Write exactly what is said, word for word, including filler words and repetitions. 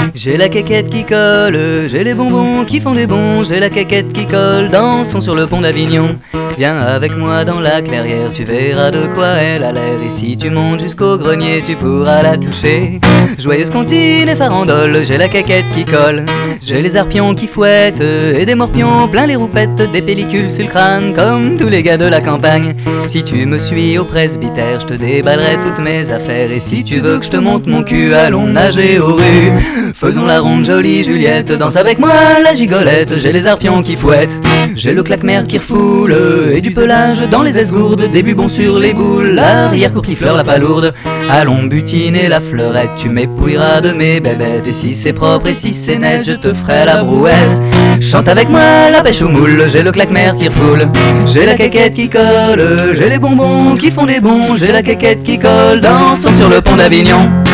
J'ai la quéquette qui colle, j'ai les bonbons qui font des bons, j'ai la quéquette qui colle, dansons sur le pont d'Avignon. Viens avec moi dans la clairière, tu verras de quoi elle a l'air. Et si tu montes jusqu'au grenier, tu pourras la toucher. Joyeuse comptine et farandole, j'ai la quéquette qui colle. J'ai les arpions qui fouettent et des morpions plein les roupettes, des pellicules sur le crâne comme tous les gars de la campagne. Si tu me suis au presbytère, je te déballerai toutes mes affaires. Et si tu veux que je te monte mon cul, allons nager aux rues. Faisons la ronde, jolie Juliette, danse avec moi la gigolette. J'ai les arpions qui fouettent, j'ai le claquemère qui refoule, et du pelage dans les esgourdes, des bubons sur les boules, l'arrière-cour qui fleure la palourde. Allons butiner la fleurette, tu m'épouilleras de mes bébêtes. Et si c'est propre et si c'est net, je te ferai la brouette. Chante avec moi la pêche aux moules, j'ai le claquemère qui refoule, j'ai la quéquette qui colle, j'ai les bonbons qui font des bons, j'ai la quéquette qui colle, dansons sur le pont d'Avignon.